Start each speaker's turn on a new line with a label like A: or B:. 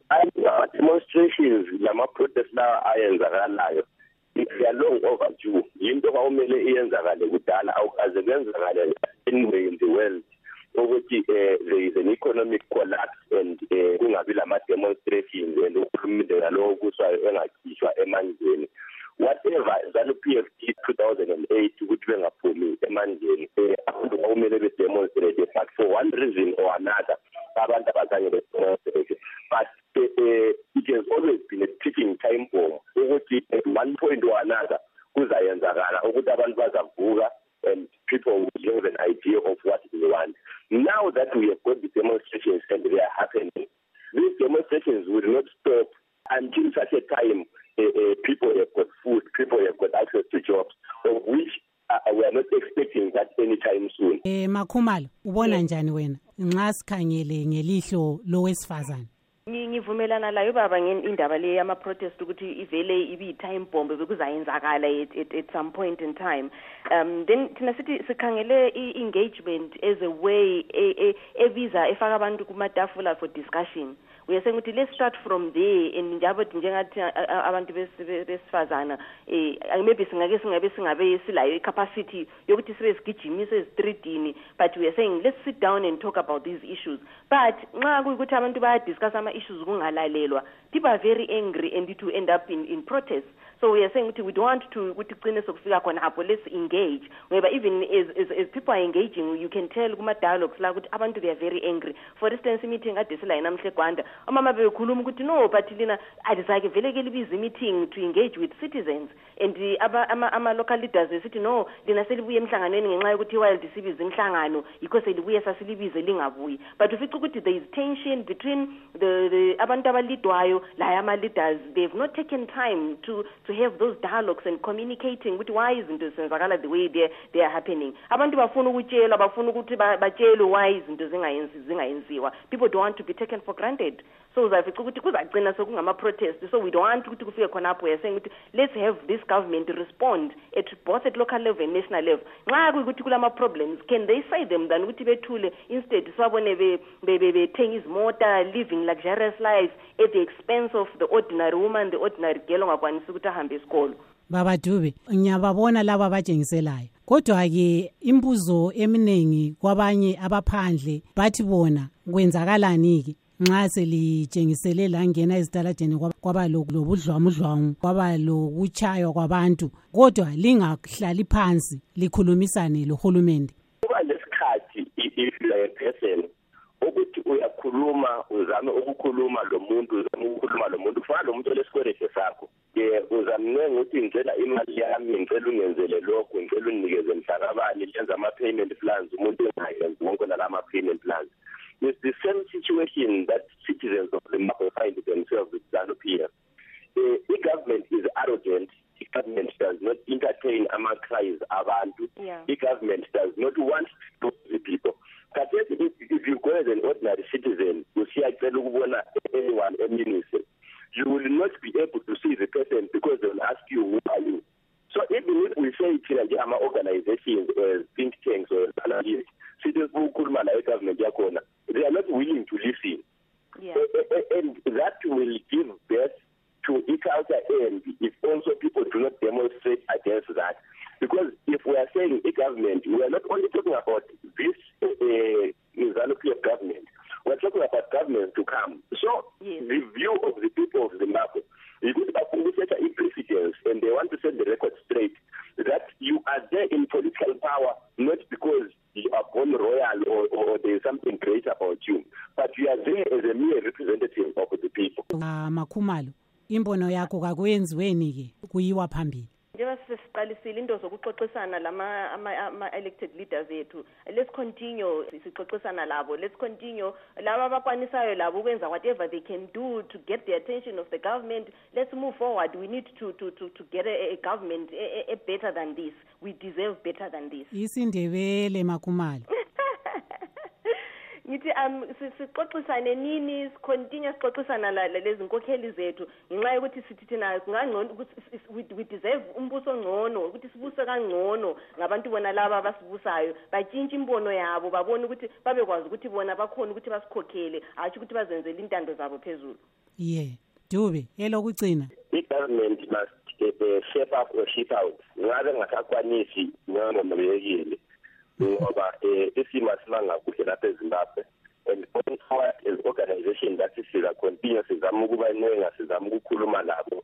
A: demonstrations lama-protest lawa ayenzakalayo they are long overdue. Into kwawumele iyenzakale kudala awukaze kwenzakale anywhere in the world ukuthi there is an economic collapse and kungabi lama-demonstrations and uhulumende nalowo kuswayo engakhishwa emandleni. Whatever ZANU-PF 2008 ukuthi bengaphumi emandleni abantu kwawumele be-demonstrate, but for one reason or another abantu abazange be-demonstrate. But it has always been a ticking time bomb ukuthi at one point or another kuzayenzakala ukuthi abantu bazavuka and people will have an idea of what they want. Now that we have got the demonstrations and they are happening, these demonstrations will not stop until such a time people have got food, people have got access to jobs, of which we are not expecting that anytime soon.
B: Makhumalo, ubona njani wena nxa sikhangele ngelihlo lowesifazane?
C: Ngivumelana layo baba ngendaba le yama protest ukuthi ivele ibi time bomb bekuzayenzakala at some point in time. Then thina sithi sikhangele engagement as a way evisa efaka abantu kumatafula for discussion. We are saying let's start from there and njengathi abantu besifazana maybe singabe silayo capacity yokuthi sibe sigijimise ezitreetini, but we are saying let's sit down and talk about these issues. But nxa kuyikuthi abantu baya discuss ama issues kungalalelwa, people are very angry and it will end up in protests. So we are saying we don't want to kugcine sokufika khona apho, let's engage. Where even as people are engaging, you can tell kuma dialogues la ukuthi abantu they are very angry. For instance, meeting ade sila namhle Gwanda, amama bekhuluma ukuthi no, but lina adizake vele ke libiza meeting to engage with citizens, and ama local leaders sithi no, lina selibuye emhlanganweni ngenxa yokuthi while disibiza imhlangano because selibuye sasilibize lingabuyi. But ufica ukuthi there is tension between the abantu abalidwayo la ama leaders. They've not taken time to have those dialogues and communicating with why izinto zenzakala the way they are happening. Abantu bafuna ukutshela, bafuna ukuthi batshele why izinto zingayenziwa. People don't want to be taken for granted. So zafica ukuthi kuzagcina sokungama protest. So we don't want ukuthi kufike khona apho. We are saying let's have this government respond at both at local level and national level. Nxa kuyikuthi kulama problems, can they say them than ukuthi bethule instead swabone bethenga izimota, living luxurious lives at the expense of the ordinary woman, the ordinary girl ongakwanisi ukuthi ahambe esikolo.
B: Baba Dube, ngiyababona laba abajengiselayo. Kodwa ke imbuzo eminingi kwabanye abaphandle bathi bona kwenzakalani ke nxa selijengisele la ngena ezitaladeni kwaba lobudlwamudlwangu, kwaba lokuchaywa kwabantu, kodwa lingahlali phansi likhulumisane lohulumende.
A: Kuba lesikhathi if you are a person ukuthi uyakhuluma uzame ukukhuluma lo muntu fana lo muntu olesikwelede sakho uzamnenge ukuthi ngicela imali yami, ngicela ungenzele lokho, ngicela unikeze mhlakabani, lenza ama-payment plans, umuntu engayenzi wonke lama-payment plans. It's the same situation that citizens of the Mako find themselves with ZANU-PF. The government is arrogant. The government does not entertain cries abantu.
C: Yeah.
A: The government does not want to talk to the people. But if you go as an ordinary citizen, you see anyone a minister, you will not be able to see the person because they will ask you, who are you? So even if we say our organizations or think tanks or analysts, citizens who government, they are not willing to listen.
C: Yeah.
A: And that will give birth to e-culture, and if also people do not demonstrate against that. Because if we are saying e-government, we are not only talking about this ZANU-PF government, we are talking about government to come. So
C: yes.
A: The view of the people of Zimbabwe, you could set a precedence, and they want to set the record straight that you are there in political power not because you are born royal or there is something great about you, but you are there as a mere representative of the people.
B: Makhumalo, imbono yakho kakwenziweni ke kuyiwa phambili.
C: Njengoba sesiqalisile into zokuxoxisana ama elected leaders yethu, let's continue sixoxisana labo, let's continue laba abakwanisayo labo ukwenza whatever they can do to get the attention of the government. Let's move forward. We need to get a government better than this. We deserve better than this.
B: Isindebele Makhumalo.
C: Ngithi sixoxisane nini, continue sixoxisana lezi nkokheli zethu ngenxa yokuthi sithi thina kungangcono ukuthi we deserve umbuso ongcono, ukuthi sibuse kangcono ngabantu bona laba abasibusayo batshintshe imbono yabo, babone ukuthi babekwazi ukuthi bona bakhona ukuthi basikhokhele, athi ukuthi bazenzele intando zabo phezulu.
B: Dube elokugcina
A: i-government must shape up or ship out ngabe ngasakwanisi noma mabeyekile ngoba isimo asimanga kuhle lapha eZimbabwe and going forward as organization that is continue sizama ukuba nenga sizama ukukhuluma nabo